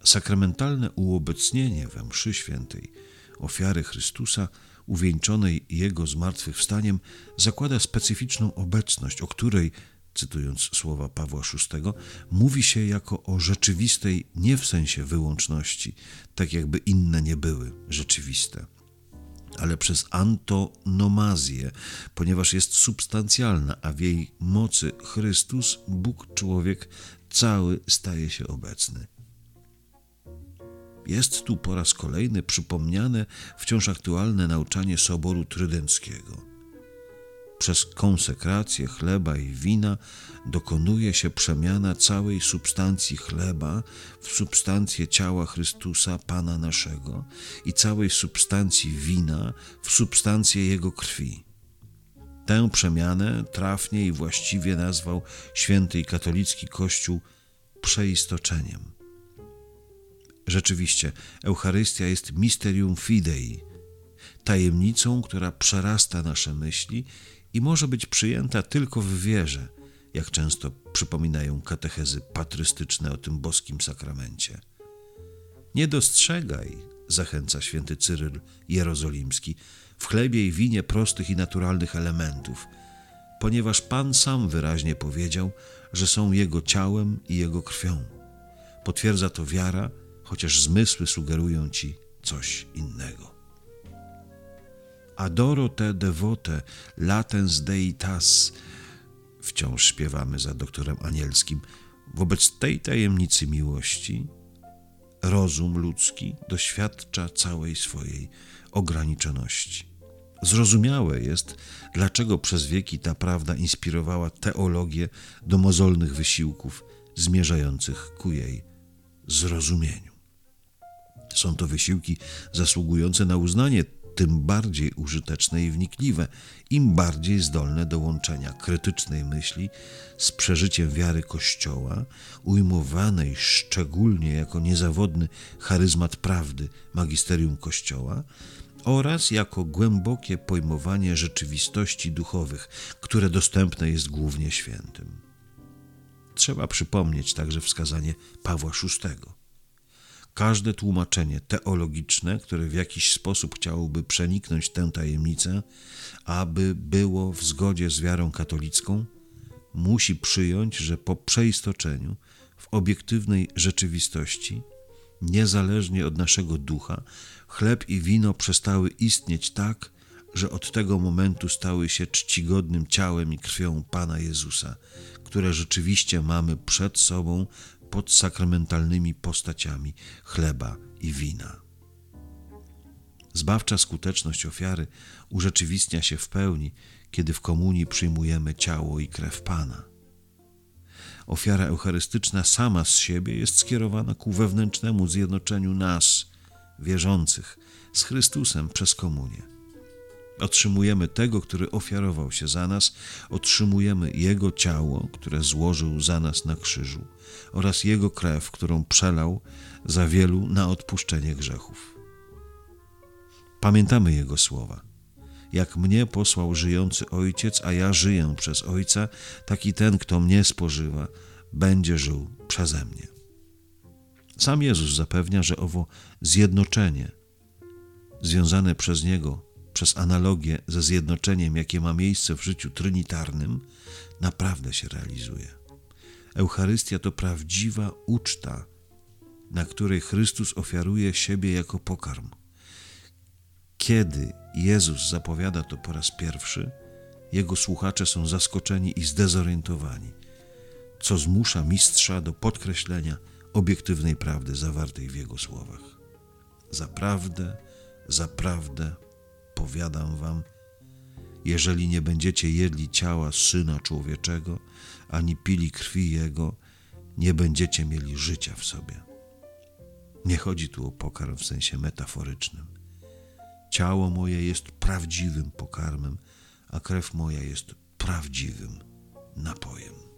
Sakramentalne uobecnienie we mszy świętej ofiary Chrystusa uwieńczonej Jego zmartwychwstaniem zakłada specyficzną obecność, o której, cytując słowa Pawła VI, mówi się jako o rzeczywistej nie w sensie wyłączności, tak jakby inne nie były rzeczywiste, ale przez antonomazję, ponieważ jest substancjalna, a w jej mocy Chrystus, Bóg, człowiek, cały staje się obecny. Jest tu po raz kolejny przypomniane wciąż aktualne nauczanie Soboru Trydenckiego. Przez konsekrację chleba i wina dokonuje się przemiana całej substancji chleba w substancję ciała Chrystusa, Pana naszego, i całej substancji wina w substancję Jego krwi. Tę przemianę trafnie i właściwie nazwał święty i katolicki Kościół przeistoczeniem. Rzeczywiście, Eucharystia jest mysterium fidei, tajemnicą, która przerasta nasze myśli i może być przyjęta tylko w wierze, jak często przypominają katechezy patrystyczne o tym boskim sakramencie. Nie dostrzegaj, zachęca święty Cyryl Jerozolimski, w chlebie i winie prostych i naturalnych elementów, ponieważ Pan sam wyraźnie powiedział, że są Jego ciałem i Jego krwią. Potwierdza to wiara, chociaż zmysły sugerują ci coś innego. Adoro te devote latens deitas, wciąż śpiewamy za doktorem Anielskim. Wobec tej tajemnicy miłości rozum ludzki doświadcza całej swojej ograniczoności. Zrozumiałe jest, dlaczego przez wieki ta prawda inspirowała teologię do mozolnych wysiłków zmierzających ku jej zrozumieniu. Są to wysiłki zasługujące na uznanie, tym bardziej użyteczne i wnikliwe, im bardziej zdolne do łączenia krytycznej myśli z przeżyciem wiary Kościoła, ujmowanej szczególnie jako niezawodny charyzmat prawdy magisterium Kościoła, oraz jako głębokie pojmowanie rzeczywistości duchowych, które dostępne jest głównie świętym. Trzeba przypomnieć także wskazanie Pawła VI. Każde tłumaczenie teologiczne, które w jakiś sposób chciałoby przeniknąć tę tajemnicę, aby było w zgodzie z wiarą katolicką, musi przyjąć, że po przeistoczeniu w obiektywnej rzeczywistości, niezależnie od naszego ducha, chleb i wino przestały istnieć tak, że od tego momentu stały się czcigodnym ciałem i krwią Pana Jezusa, które rzeczywiście mamy przed sobą pod sakramentalnymi postaciami chleba i wina. Zbawcza skuteczność ofiary urzeczywistnia się w pełni, kiedy w komunii przyjmujemy ciało i krew Pana. Ofiara eucharystyczna sama z siebie jest skierowana ku wewnętrznemu zjednoczeniu nas, wierzących, z Chrystusem przez komunię. Otrzymujemy tego, który ofiarował się za nas, otrzymujemy Jego ciało, które złożył za nas na krzyżu, oraz Jego krew, którą przelał za wielu na odpuszczenie grzechów. Pamiętamy Jego słowa. Jak mnie posłał żyjący Ojciec, a ja żyję przez Ojca, tak i ten, kto mnie spożywa, będzie żył przeze mnie. Sam Jezus zapewnia, że owo zjednoczenie, związane przez Niego, przez analogię ze zjednoczeniem, jakie ma miejsce w życiu trinitarnym, naprawdę się realizuje. Eucharystia to prawdziwa uczta, na której Chrystus ofiaruje siebie jako pokarm. Kiedy Jezus zapowiada to po raz pierwszy, Jego słuchacze są zaskoczeni i zdezorientowani, co zmusza mistrza do podkreślenia obiektywnej prawdy zawartej w Jego słowach. Zaprawdę, powiadam wam, jeżeli nie będziecie jedli ciała Syna Człowieczego, ani pili krwi Jego, nie będziecie mieli życia w sobie. Nie chodzi tu o pokarm w sensie metaforycznym. Ciało moje jest prawdziwym pokarmem, a krew moja jest prawdziwym napojem.